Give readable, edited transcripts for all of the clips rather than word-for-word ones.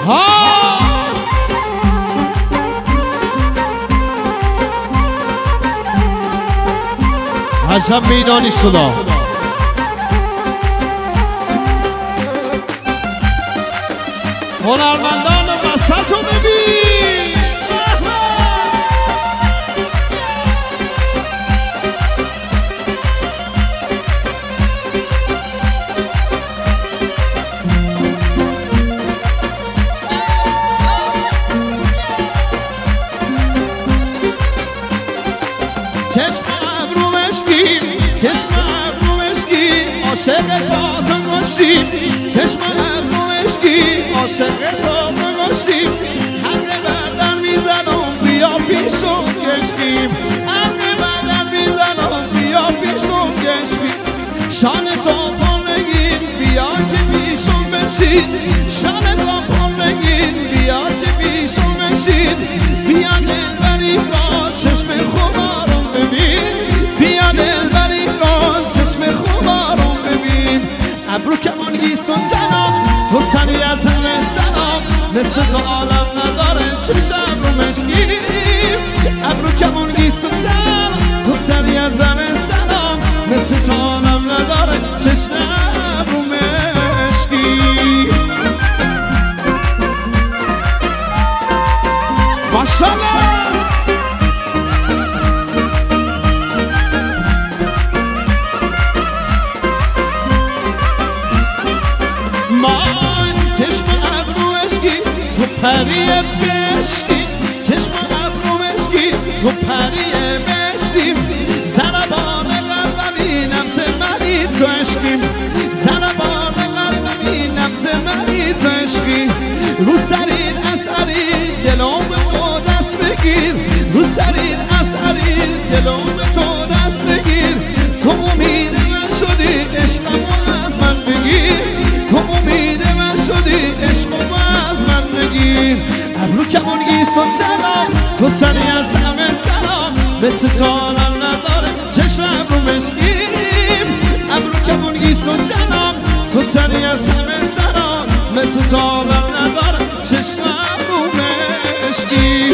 عجب میدانی شده هنرمندان وسط رو ببین چشمم رو مشکی عاشق تا گشتیم چشمم رو مشکی عاشق تا گشتیم حق بردن میزنم بیا پیشم گشتیم حق بردن میزنم بیا پیشم گشتیم شان تو پل بگیر بیا که پیشم بشین شان تو پل بگیر بیا که پیشم بشین بیا دلبری کن چشم خوبارم ببین بیا دلبری کن چشم خوبارم ببین ابرو کمان گیسون زنم تو سری از همه سلام مثل تو عالم نداره چشم رو مشکیم ابرو کمان گیسون زنم تو سری از همه سلام مثل تو عالم نداره چشم رو مشکیم ماشالله پری بشتی چشم ابرو مشکی تو پری بشتی ضربان قلبمی نبض منی تو عشقی ضربان قلبمی نبض منی تو عشقی رو سرین اثری دلم به تو دست بگیر رو سرین اثری دلم به تو دست بگیر تو امید من شدی عشقمو از من بگیر تو امید من شدی عشقمو از من بگیر ابرو کمان گیسون زنم تو سری از همه سلام مثل تو عالم نداره چشم ابرو مشکیم ابرو کمان گیسون زنم تو سری از همه سلام مثل تو عالم نداره چشم ابرو مشکیم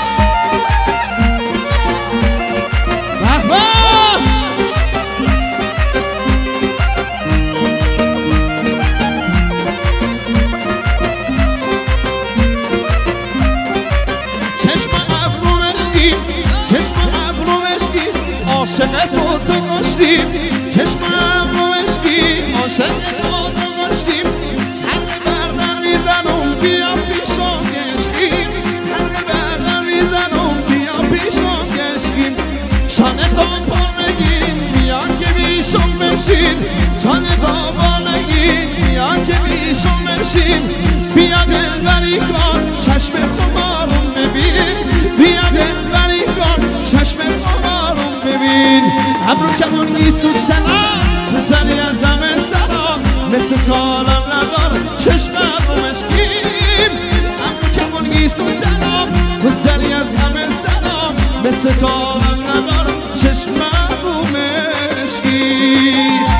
عاشق تو گشتیم چشمم رو مشکی عاشق تو گشتیم حق بردن میزنم بیا پیشم گشتیم حق بردن میزنم بیا پیشم گشتیم شان تو پل بگیر بیا که پیشم بشین شان تو پل بگیر بیا که پیشم بشین بیا دلبری کن چشم خمارم ببین بیا دلبری کن چشم خمارم ببین ابرو کمان گیسون زنم تو سری از همه سلام مثل تو عالم نداره چشم ابرو مشکیم ابرو کمان گیسون زنم تو سری از همه سلام مثل تو عالم نداره چشم ابرو مشکیم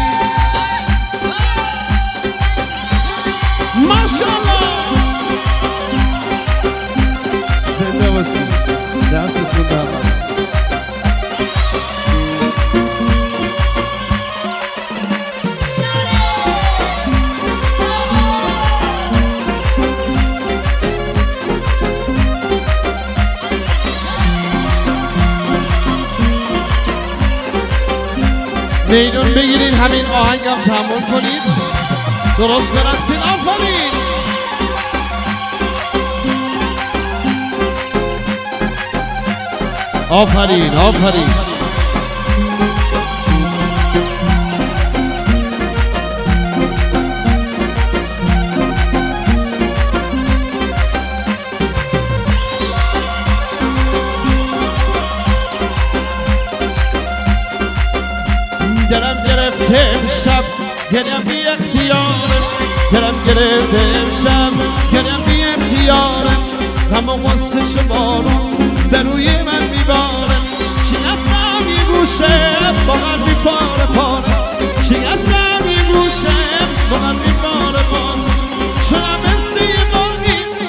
ماشالله زنده باشید دستتون درد میدون بگیرین همین آهنگم تحمل کنید درست برقصین آفرین آفرین آفرین دلم گرفته امشب گریم بی اختیارم دلم گرفته امشب گریم بی اختیارم اما واسه شمارم به روی من میبارم شکستم یه گوشم با من میپاره پاره شکستم یه گوشم با من میپاره پاره شدم مثل یه مرغی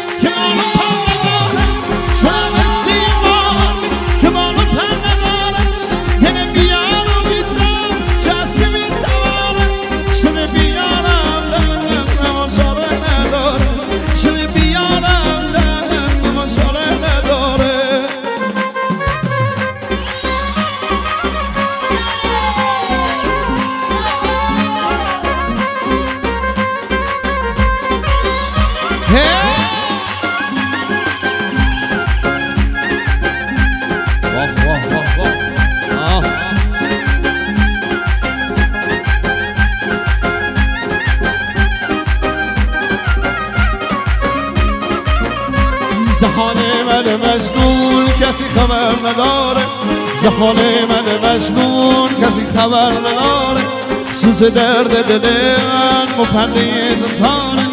زحال من مجنون کسی خبر نداره زحال من مجنون کسی خبر نداره سوز درد دل من مپنده دتاره